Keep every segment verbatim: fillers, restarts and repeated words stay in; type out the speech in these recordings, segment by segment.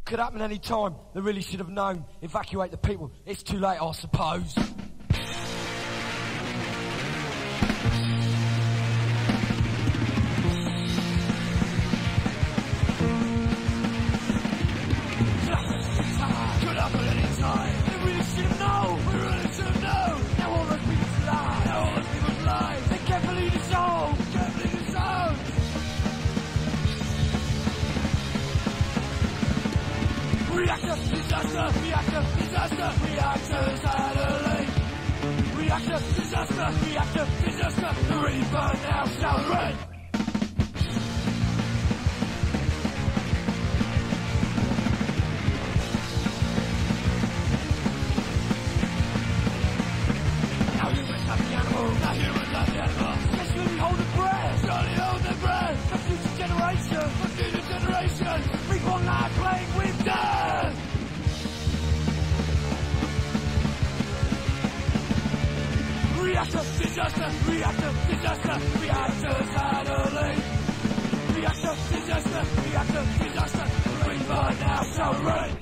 Could happen any time. They really should have known. Evacuate the people. It's too late, I suppose. Could happen any time. They really should have known. They really should have known. Now all those people's lives. Now all those people's lives. They can't believe it's all. They can't believe it's all. Reactor, disaster, reactor, disaster, reactors out of lane. Reactor, disaster, reactor, disaster, the reaper now shall reign. Now humans have the animal, now humans have the animal. Especially hold the breath, surely hold their breath. For future generation, for future generation, reborn now playing with death. Reactor, disaster, reactor, disaster, reactors out of lane. Reactor, disaster, reactor, disaster, the reaper now shall reign.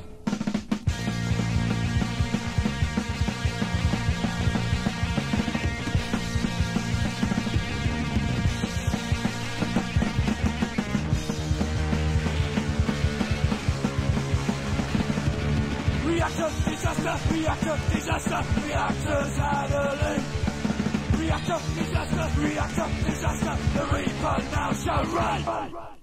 Reactor, disaster, reactor, disaster, reactors out of lane. Reactor, disaster, reactor, disaster, the reaper now shall reign.